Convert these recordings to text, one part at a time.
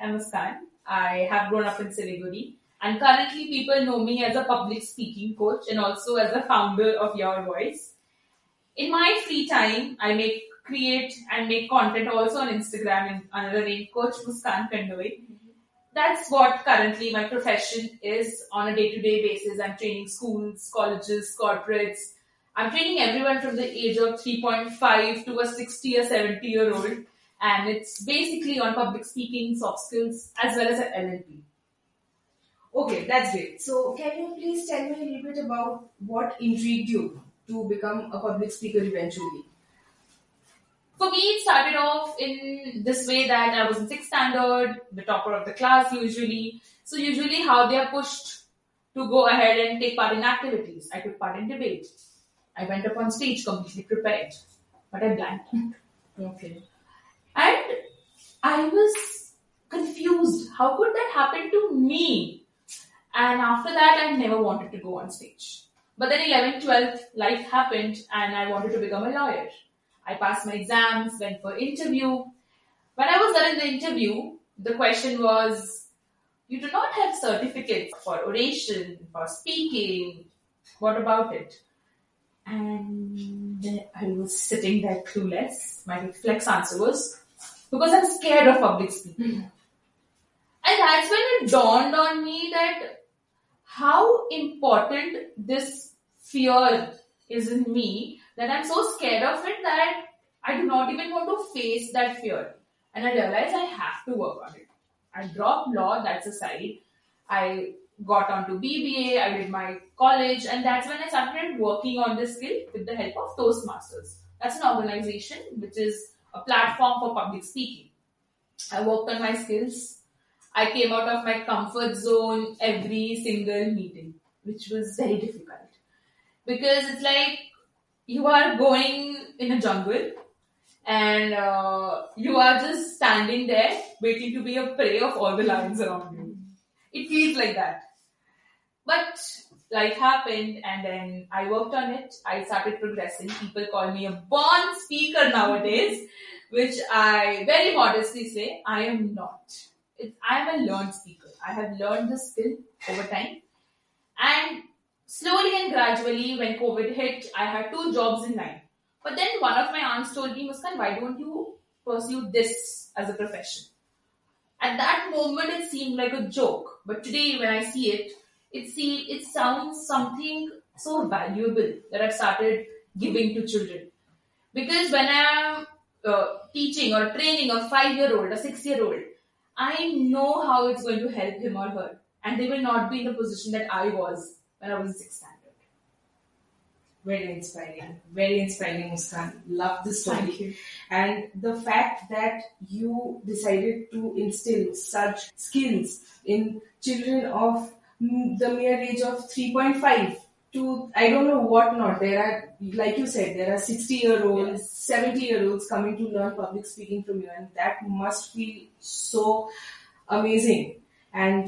I'm Muskan. I have grown up in Siliguri, and currently people know me as a public speaking coach and also as the founder of Your Voice. In my free time, I create and make content also on Instagram in another name, Coach Muskan Kandoy. That's what currently my profession is on a day-to-day basis. I'm training schools, colleges, corporates. I'm training everyone from the age of 3.5 to a 60 or 70-year-old. And it's basically on public speaking, soft skills, as well as an NLP. Okay, that's great. So, can you please tell me a little bit about what intrigued you to become a public speaker eventually? For me, it started off in this way that I was in 6th standard, the topper of the class usually. So usually how they are pushed to go ahead and take part in activities. I took part in debate. I went up on stage completely prepared, but I blanked. Okay. And I was confused. How could that happen to me? And after that, I never wanted to go on stage. But then 11th, 12th, life happened and I wanted to become a lawyer. I passed my exams, went for interview. When I was done in the interview, the question was, you do not have certificates for oration, for speaking. What about it? And I was sitting there clueless. My reflex answer was, because I'm scared of public speaking. And that's when it dawned on me that how important this fear is in me, that I'm so scared of it that I do not even want to face that fear. And I realized I have to work on it. I dropped law, that's aside. I got onto BBA, I did my college, and that's when I started working on this skill with the help of Toastmasters. That's an organization which is a platform for public speaking. I worked on my skills. I came out of my comfort zone every single meeting, which was very difficult. Because it's like you are going in a jungle and you are just standing there waiting to be a prey of all the lions around you. It feels like that. But life happened and then I worked on it. I started progressing. People call me a born speaker nowadays, which I very modestly say I am not. I am a learned speaker. I have learned this skill over time. And slowly and gradually, when COVID hit, I had 2 jobs in line. But then one of my aunts told me, Muskan, why don't you pursue this as a profession? At that moment, it seemed like a joke. But today, when I see it, it sounds something so valuable that I've started giving to children. Because when I'm teaching or training a 5-year-old, a 6-year-old, I know how it's going to help him or her. And they will not be in the position that I was when I was in 6th standard. Very inspiring, Muskan. Love the story. Thank you. And the fact that you decided to instill such skills in children of the mere age of 3.5 to, I don't know what not. There are, like you said, there are 60-year-olds, Yes. 70-year-olds coming to learn public speaking from you, and that must feel so amazing. And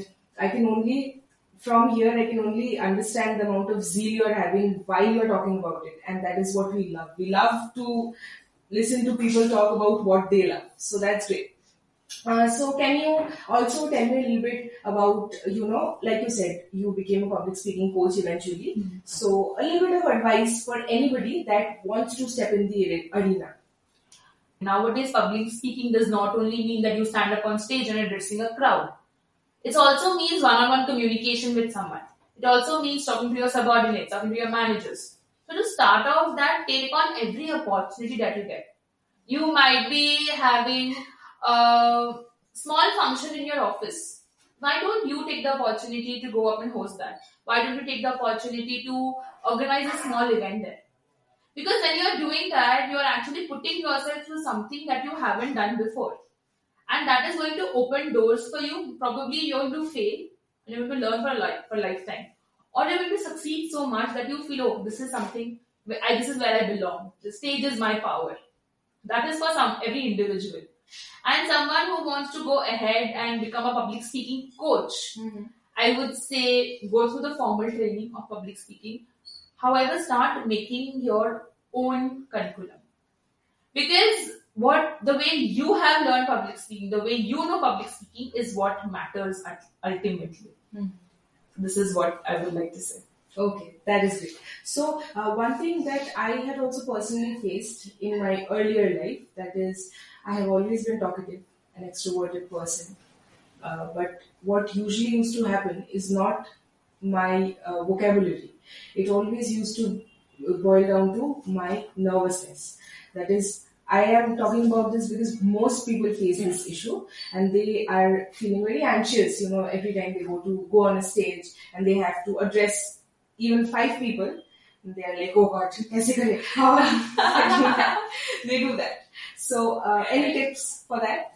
from here, I can only understand the amount of zeal you're having while you're talking about it. And that is what we love. We love to listen to people talk about what they love. So that's great. So can you also tell me a little bit about, like you said, you became a public speaking coach eventually. Mm-hmm. So a little bit of advice for anybody that wants to step in the arena. Nowadays, public speaking does not only mean that you stand up on stage and addressing a crowd. It also means one-on-one communication with someone. It also means talking to your subordinates, talking to your managers. So to start off that, take on every opportunity that you get. You might be having a small function in your office. Why don't you take the opportunity to go up and host that? Why don't you take the opportunity to organize a small event there? Because when you're doing that, you're actually putting yourself through something that you haven't done before. And that is going to open doors for you. Probably you're going to fail and you're going to learn for a lifetime. Or you're going to succeed so much that you feel, oh, this is something, this is where I belong. The stage is my power. That is for every individual. And someone who wants to go ahead and become a public speaking coach, I would say go through the formal training of public speaking. However, start making your own curriculum. Because the way you have learned public speaking, the way you know public speaking is what matters ultimately. This is what I would like to say. Okay, that is great. So, one thing that I had also personally faced in my earlier life, that is, I have always been talkative, an extroverted person. But what usually used to happen is not my vocabulary. It always used to boil down to my nervousness. That is, I am talking about this because most people face this issue and they are feeling very anxious, every time they go on a stage and they have to address even 5 people. They are like, oh God, kaise kare? They do that. So, any tips for that?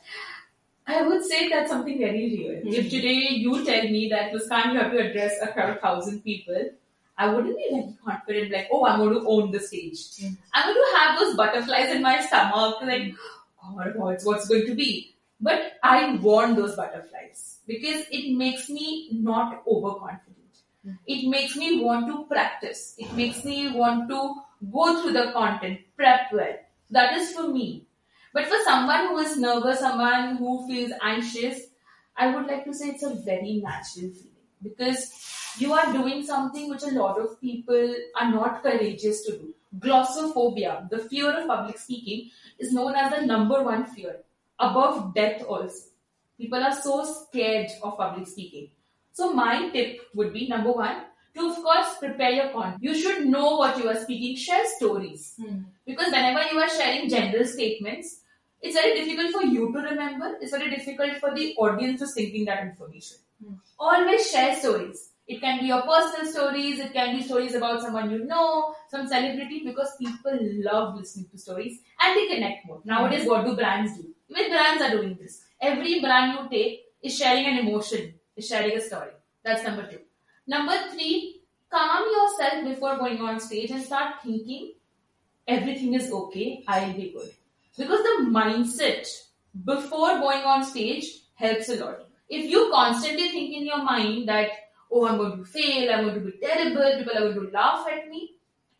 I would say that's something very real. If today you tell me that Muskan, you have to address a crowd of 1,000 people, I wouldn't be very confident, like, oh, I'm going to own the stage. I'm going to have those butterflies in my stomach, like, oh my God, what's going to be? But I want those butterflies because it makes me not overconfident. It makes me want to practice. It makes me want to go through the content, prep well. That is for me. But for someone who is nervous, someone who feels anxious, I would like to say it's a very natural feeling because you are doing something which a lot of people are not courageous to do. Glossophobia, the fear of public speaking, is known as the number one fear, above death also. People are so scared of public speaking. So my tip would be, number one, to of course prepare your content. You should know what you are speaking. Share stories. Because whenever you are sharing general statements, it's very difficult for you to remember. It's very difficult for the audience to sink in that information. Always share stories. It can be your personal stories. It can be stories about someone you know, some celebrity, because people love listening to stories and they connect more. Nowadays, what do brands do? Even brands are doing this. Every brand you take is sharing an emotion, is sharing a story. That's number two. Number three, calm yourself before going on stage and start thinking everything is okay, I'll be good. Because the mindset before going on stage helps a lot. If you constantly think in your mind that, oh, I'm going to fail, I'm going to be terrible, people are going to laugh at me,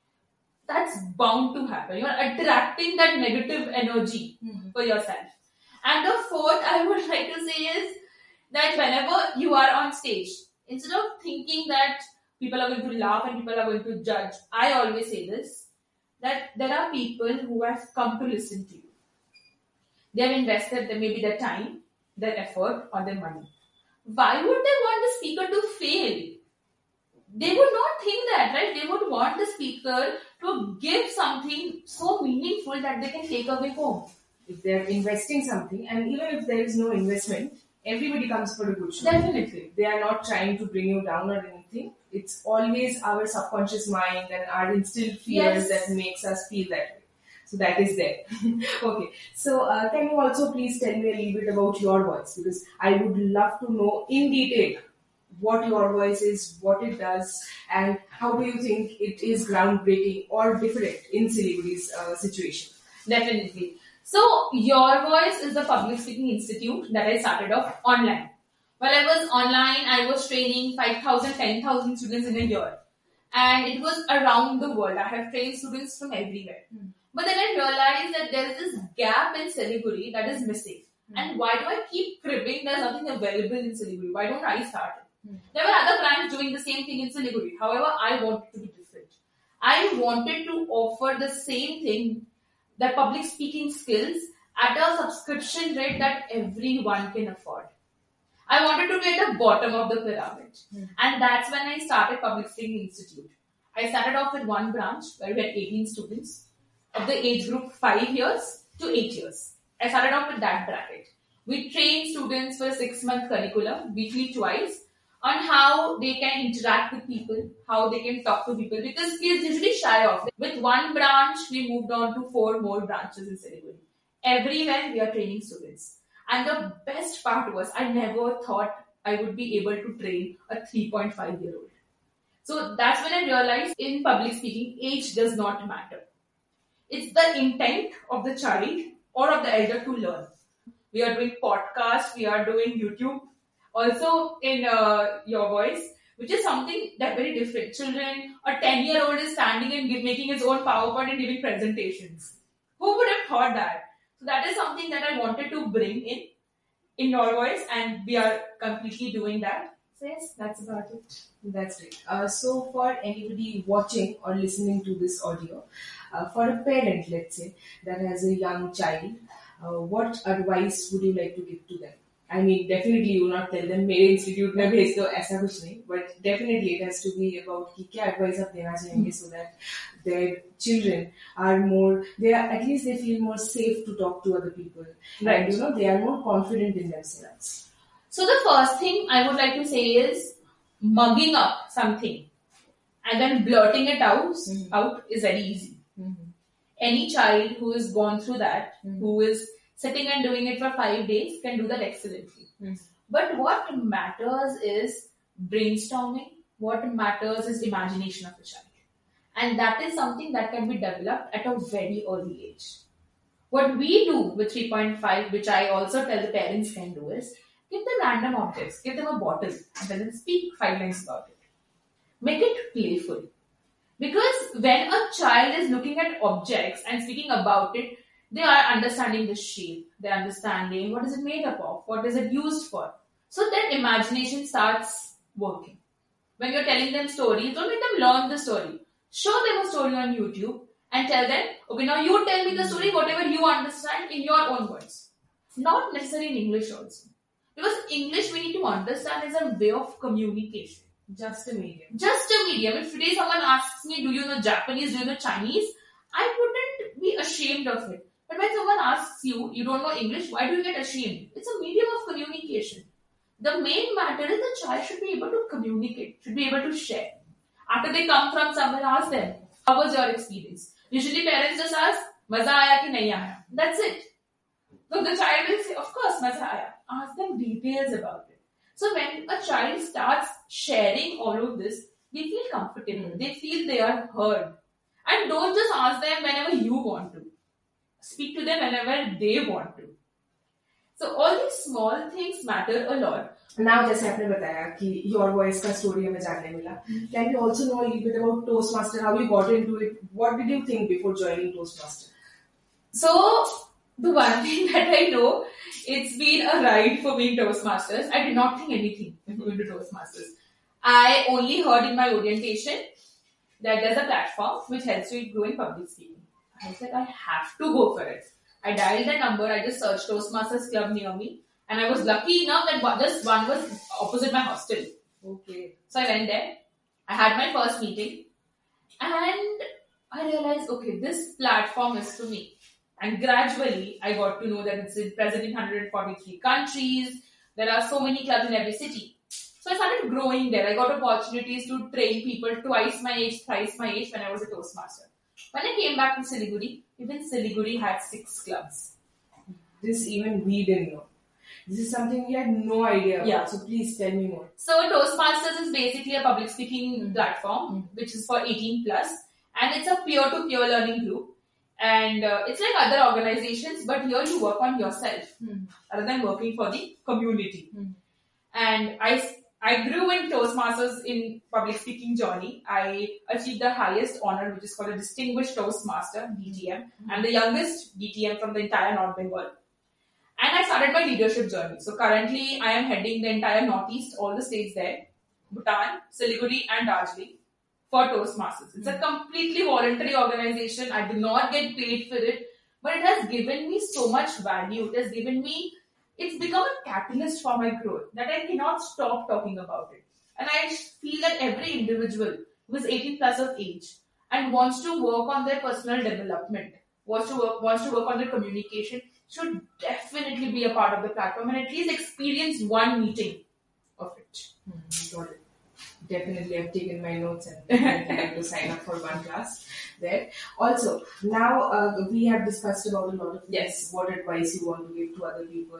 that's bound to happen. You are attracting that negative energy for yourself. And the fourth I would like to say is that whenever you are on stage, instead of thinking that people are going to laugh and people are going to judge, I always say this, that there are people who have come to listen to you. They have invested maybe their time, their effort, or their money. Why would they want the speaker to fail? They would not think that, right? They would want the speaker to give something so meaningful that they can take away home. If they're investing something, and even if there is no investment, everybody comes for a good show. Definitely. They are not trying to bring you down or anything. It's always our subconscious mind and our instilled fears that makes us feel that way. So that is there. Okay. So can you also please tell me a little bit about your voice? Because I would love to know in detail what your voice is, what it does, and how do you think it is groundbreaking or different in Siliguri's situation? Definitely. So, Your Voice is the public speaking institute that I started off online. While I was online, I was training 5,000, 10,000 students in a year. And it was around the world. I have trained students from everywhere. But then I realized that there is this gap in Siliguri that is missing. And why do I keep cribbing there's nothing available in Siliguri? Why don't I start it? There were other brands doing the same thing in Siliguri. However, I wanted to be different. I wanted to offer the same thing, the public speaking skills, at a subscription rate that everyone can afford. I wanted to be at the bottom of the pyramid. And that's when I started Public Speaking Institute. I started off with one branch where we had 18 students of the age group 5 years to 8 years. I started off with that bracket. We trained students for a 6-month curriculum, weekly twice, on how they can interact with people, how they can talk to people, because kids usually shy off. With one branch, we moved on to 4 more branches in Siliguri. Everywhere we are training students. And the best part was, I never thought I would be able to train a 3.5-year-old. So that's when I realized in public speaking, age does not matter. It's the intent of the child or of the elder to learn. We are doing podcasts, we are doing YouTube, also in Your Voice, which is something that's very different. Children, a 10-year-old is standing and making his own PowerPoint and giving presentations. Who would have thought that? So that is something that I wanted to bring in your voice, and we are completely doing that. So yes, that's about it. That's great. So, for anybody watching or listening to this audio, for a parent, let's say, that has a young child, what advice would you like to give to them? I mean, definitely you will not tell them मेरे institute में भेज दो ऐसा कुछ नहीं, but definitely it has to be about कि क्या advice आप देना चाहेंगे so that their children are more, they are, at least they feel more safe to talk to other people, Right. and they are more confident in themselves. So the first thing I would like to say is mugging up something and then blurting it out is very easy. Any child who has gone through that, who is sitting and doing it for 5 days, can do that excellently. But what matters is brainstorming. What matters is imagination of the child. And that is something that can be developed at a very early age. What we do with 3.5, which I also tell the parents can do, is give them random objects, give them a bottle, and tell them speak 5 lines about it. Make it playful. Because when a child is looking at objects and speaking about it, they are understanding the shape, they're understanding what is it made up of, what is it used for. So their imagination starts working. When you're telling them stories, don't make them learn the story. Show them a story on YouTube and tell them, okay, now you tell me the story, whatever you understand in your own words. Not necessarily in English also. Because English we need to understand is a way of communication. Just a medium. Just a medium. If today someone asks me, do you know Japanese, do you know Chinese? I wouldn't be ashamed of it. But when someone asks you, you don't know English, why do you get ashamed? It's a medium of communication. The main matter is the child should be able to communicate, should be able to share. After they come from somewhere, ask them, how was your experience? Usually parents just ask, maza aaya ki nahi aaya? That's it. So the child will say, of course, maza aaya. Ask them details about it. So when a child starts sharing all of this, they feel comfortable. They feel they are heard. And don't just ask them whenever you want to. Speak to them whenever they want to. So all these small things matter a lot. Now, जैसे आपने बताया कि your voice का story हमें जानने मिला. Can you also know a little bit about Toastmaster? How you got into it? What did you think before joining Toastmaster? So the one thing that I know, it's been a ride for me in Toastmasters. I did not think anything before going to Toastmasters. I only heard in my orientation that there's a platform which helps you grow in public speaking. I was like, I have to go for it. I dialed the number, I just searched Toastmasters club near me, and I was lucky enough that this one was opposite my hostel. Okay. So I went there, I had my first meeting, and I realized, okay, this platform is for me. And gradually, I got to know that it's present in 143 countries. There are so many clubs in every city. So I started growing there. I got opportunities to train people twice my age, thrice my age when I was a Toastmaster. When I came back to Siliguri, even Siliguri had 6 clubs. This even we didn't know. This is something we had no idea about. Yeah. So please tell me more. So Toastmasters is basically a public speaking platform, which is for 18 plus. And it's a peer-to-peer learning group. And it's like other organizations, but here you work on yourself rather than working for the community. And I grew in Toastmasters in public speaking journey. I achieved the highest honor, which is called a Distinguished Toastmaster, DTM. I'm the youngest DTM from the entire North Bengal. And I started my leadership journey. So currently, I am heading the entire Northeast, all the states there, Bhutan, Siliguri and Darjeeling for Toastmasters. It's a completely voluntary organization. I do not get paid for it, but it has given me so much value. It's become a catalyst for my growth that I cannot stop talking about it. And I feel that every individual who is 18 plus of age and wants to work on their personal development, wants to work on their communication, should definitely be a part of the platform and at least experience one meeting of it. Got it. Definitely, I've taken my notes and definitely going to sign up for one class there. Also, now we have discussed about a lot of things. Yes. What advice you want to give to other people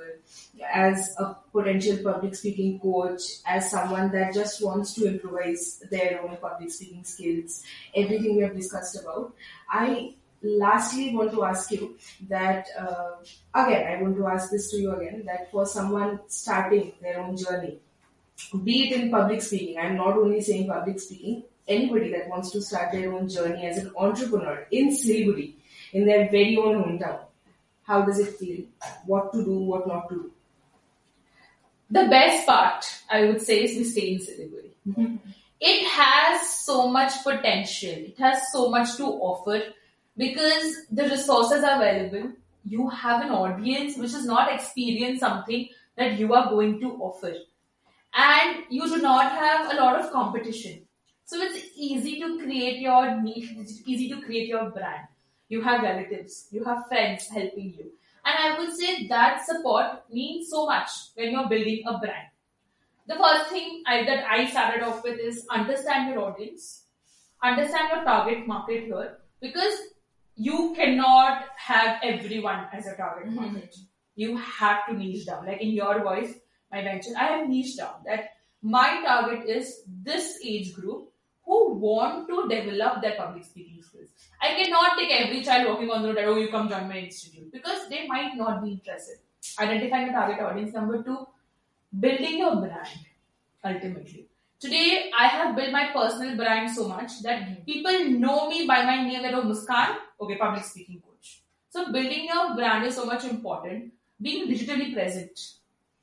as a potential public speaking coach, as someone that just wants to improvise their own public speaking skills. Everything we have discussed about. I lastly want to ask you that again. I want to ask this to you again. That for someone starting their own journey, be it in public speaking, I'm not only saying public speaking, anybody that wants to start their own journey as an entrepreneur in Siliguri, in their very own hometown, How does it feel? What to do, what not to do? The best part, I would say, is we stay in Siliguri. It has so much potential. It has so much to offer because the resources are available. You have an audience which has not experienced something that you are going to offer. And you do not have a lot of competition. So it's easy to create your niche, it's easy to create your brand. You have relatives, you have friends helping you. And I would say that support means so much when you're building a brand. The first thing that I started off with is understand your audience, understand your target market here, because you cannot have everyone as a target market. You have to niche down. Like in your voice, my venture, I have niched down that my target is this age group who want to develop their public speaking skills. I cannot take every child walking on the road that, oh, you come join my institute, because they might not be interested. Identifying the target audience. Number two, building your brand ultimately. Today, I have built my personal brand so much that people know me by my name, that, oh, Muskan, okay, public speaking coach. So building your brand is so much important. Being digitally present,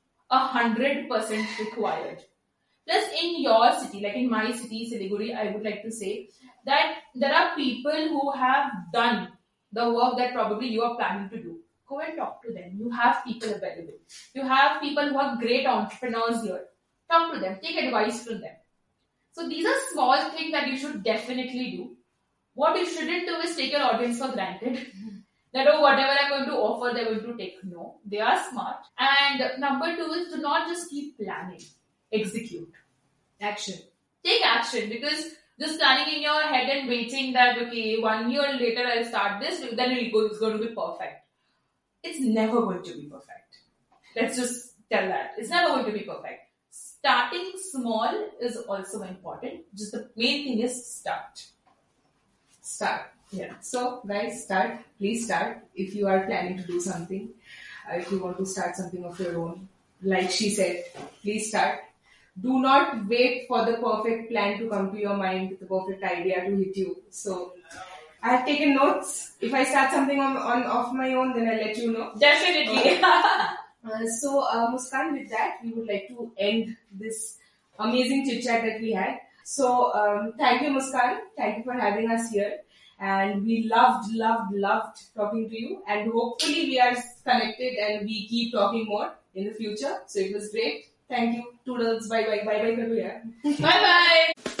100% required. Plus, in your city, like in my city, Siliguri, I would like to say that there are people who have done the work that probably you are planning to do. Go and talk to them. You have people available. You have people who are great entrepreneurs here. Talk to them. Take advice from them. So these are small things that you should definitely do. What you shouldn't do is take your audience for granted. That, oh, whatever I'm going to offer, they're going to take. No, they are smart. And number two is do not just keep planning. Execute. Action. Take action, because just planning in your head and waiting that, okay, 1 year later I'll start this, then it's going to be perfect. It's never going to be perfect. Let's just tell that. It's never going to be perfect. Starting small is also important. Just the main thing is start. Start. Yeah. So, guys, start. Please start. If you are planning to do something, if you want to start something of your own, like she said, please start. Do not wait for the perfect plan to come to your mind, the perfect idea to hit you. So, I have taken notes. If I start something on of my own, then I'll let you know. Definitely. So, Muskan, with that, we would like to end this amazing chit chat that we had. So, thank you, Muskan. Thank you for having us here. And we loved talking to you. And hopefully, we are connected and we keep talking more in the future. So, it was great. Thank you. Toodles. Bye bye. Bye bye. Bye bye.